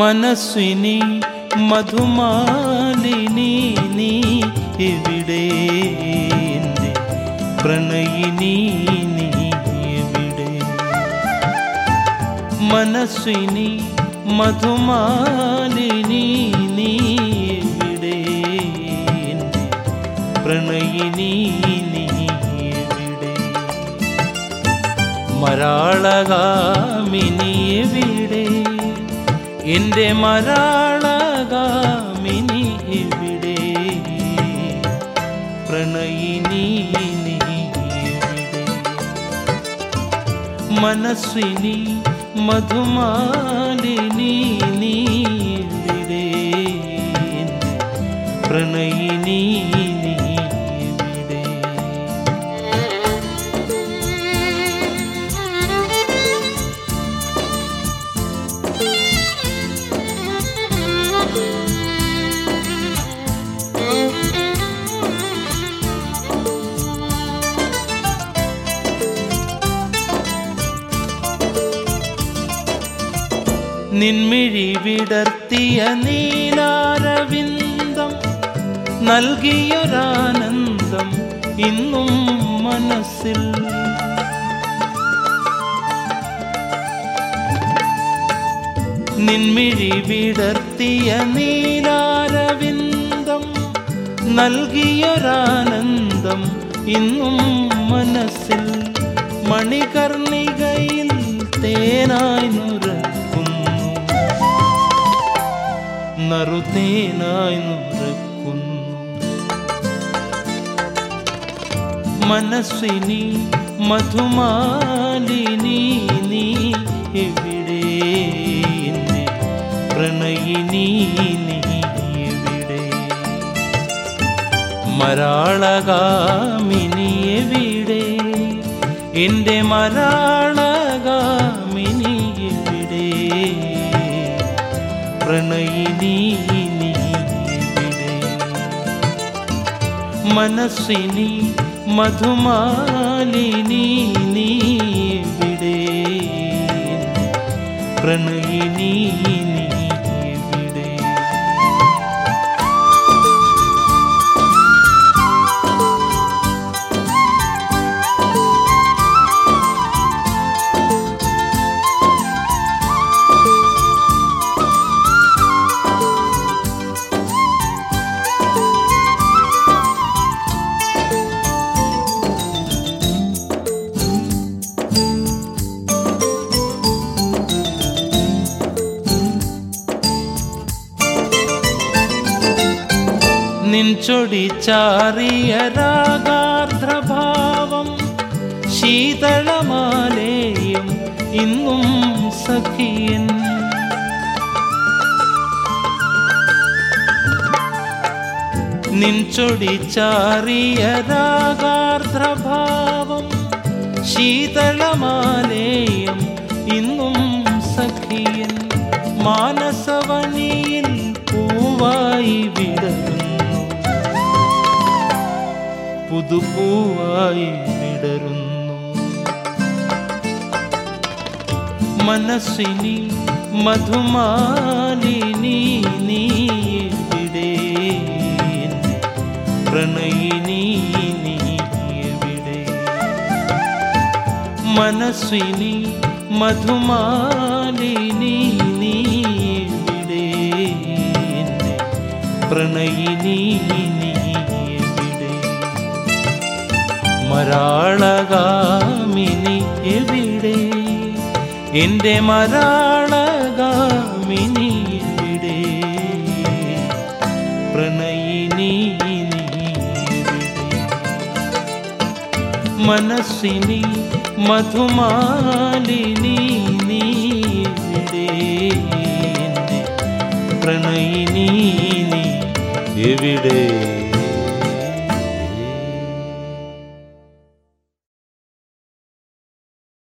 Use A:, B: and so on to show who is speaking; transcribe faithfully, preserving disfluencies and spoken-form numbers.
A: മനസ്വിനി മധുമാലിനി നീ എവിടെ, എൻ്റെ പ്രണയിനി നീ എവിടെ. മനസ്വിനി മധുമാലിനി നീ എവിടെ, എൻ്റെ പ്രണയിനി നീ എവിടെ. മരാളകാമിനി എവിടെ, എൻ്റെ മരാളകാമിനി എവിടെ, പ്രണയിനി നീ എവിടെ. മനസ്വിനി മധുമാലിനി നീ എവിടെ, എൻ്റെ പ്രണയിനി നീ എവിടെ. നിൻമിഴി വിടർത്തിയ നീലാരവിന്ദം നൽകിയൊരാനന്ദം ഇന്നും മനസ്സിൽ. നിൻമിഴി വിടർത്തിയ നീലാരവിന്ദം നൽകിയൊരാനന്ദം ഇന്നും മനസ്സിൽ. മണികർണികയിൽ തേനായി നുരക്കുന്നു, നറുതേനായി നുരക്കുന്നു. മനസ്വിനി മധുമാലിനി നീ എവിടെ, എൻ്റെ പ്രണയിനി നീ എവിടെ. മരാളകാമിനി എവിടെ, എൻ്റെ മരാളകാമിനി എവിടെ, പ്രണയിനി നീ എവിടെ. മനസ്വിനി മധുമാലിനി നീ എവിടെ, പ്രണയിനി നീ എവിടെ. നിൻചൊടി ചാറിയ രാഗാർദ്രഭാവം ശീതളമാലേയം ഇന്നും സഖിയൻ. നിൻചൊടി ചാറിയ രാഗാർദ്രഭാവം ശീതളമാലേയം ഇന്നും സഖിയൻ. മാനസവനിയിൽ പൂവായി വിടരുന്നു, പുതുപൂവായി വിടരുന്നു. മനസ്വിനി മധുമാലിനി നീ എവിടെ, എൻ്റെ പ്രണയിനി നീ എവിടെ. മനസ്വിനി മധുമാലിനി നീ എവിടെ, എൻ്റെ പ്രണയിനി നീ എവിടെ. മരാളകാമിനി എവിടെ, എൻ്റെ മരാളകാമിനി എവിടെ, പ്രണയിനി നീ എവിടെ. മനസ്വിനി മധുമാലിനി നീ എവിടെ, എൻ്റെ പ്രണയിനി നീ എവിടെ.